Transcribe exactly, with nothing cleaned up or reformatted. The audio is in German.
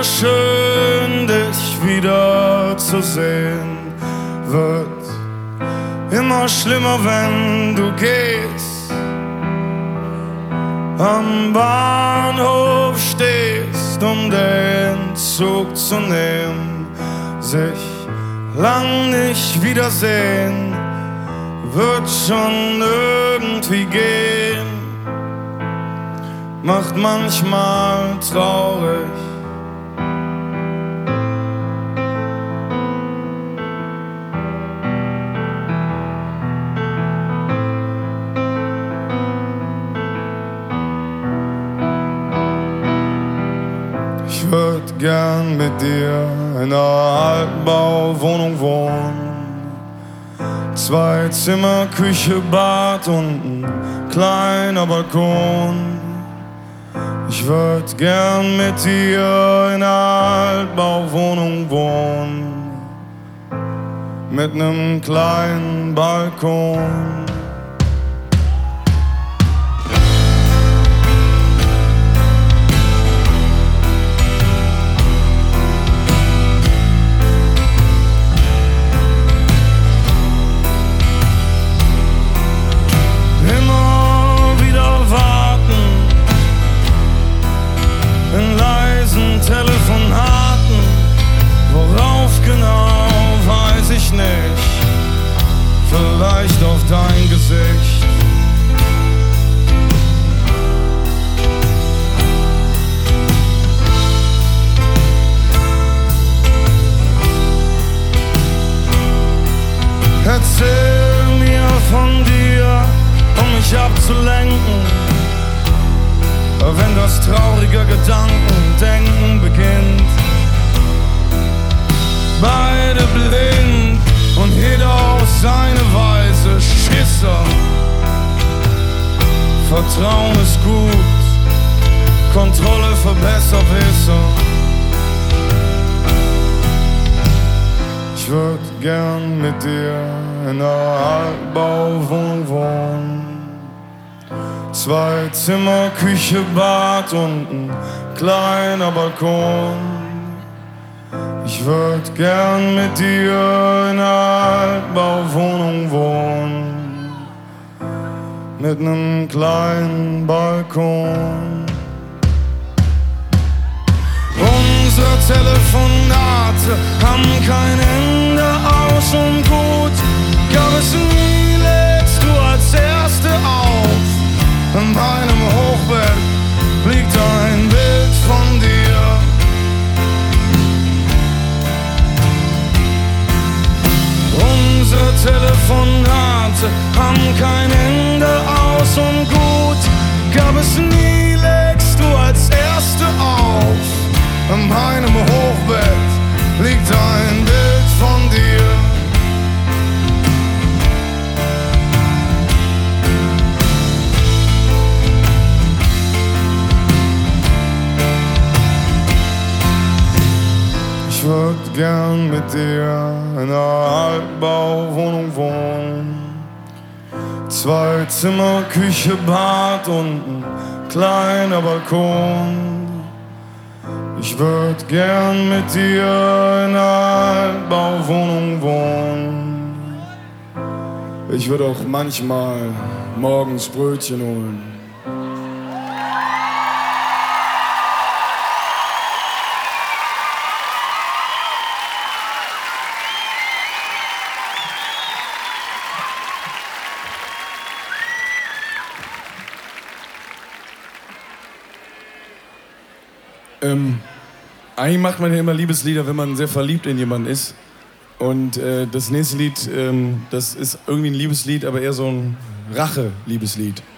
schön, dich wieder zu sehen. Wird immer schlimmer, wenn du gehst. Am Bahnhof stehst, um den Zug zu nehmen. Sich lang nicht wiedersehen, wird schon irgendwie gehen. Macht manchmal traurig. Ich würd gern mit dir in einer Altbauwohnung wohnen. Zwei Zimmer, Küche, Bad und ein kleiner Balkon. Ich würd gern mit dir in einer Altbauwohnung wohnen. Mit nem kleinen Balkon. In leisen Telefonaten, worauf genau, weiß ich nicht. Vielleicht auf dein Gesicht. Erzähl mir von dir, um mich abzulenken. Wenn das traurige Gedankendenken beginnt. Beide blind und jeder auf seine Weise Schisser. Vertrauen ist gut, Kontrolle für Besserwisser. Ich würd gern mit dir in einer Altbauwohnung wohnen. Zwei Zimmer, Küche, Bad und ein kleiner Balkon. Ich würd gern mit dir in einer Altbauwohnung wohnen. Mit nem kleinen Balkon. Unsere Telefonate haben kein Ende, aus und gut. Gab es nie, legst du als Erste auf. In meinem Hochbett liegt ein Bild von dir. Unsere Telefonate haben kein Ende, aus und gut. Gab es nie, legst du als Erste auf. In meinem Hochbett liegt ein Bild von dir. Ich würd gern mit dir in einer Altbauwohnung wohnen. Zwei Zimmer, Küche, Bad und ein kleiner Balkon. Ich würd gern mit dir in einer Altbauwohnung wohnen. Ich würd auch manchmal morgens Brötchen holen. Ähm, eigentlich macht man ja immer Liebeslieder, wenn man sehr verliebt in jemanden ist. Und äh, das nächste Lied, ähm, das ist irgendwie ein Liebeslied, aber eher so ein Rache-Liebeslied.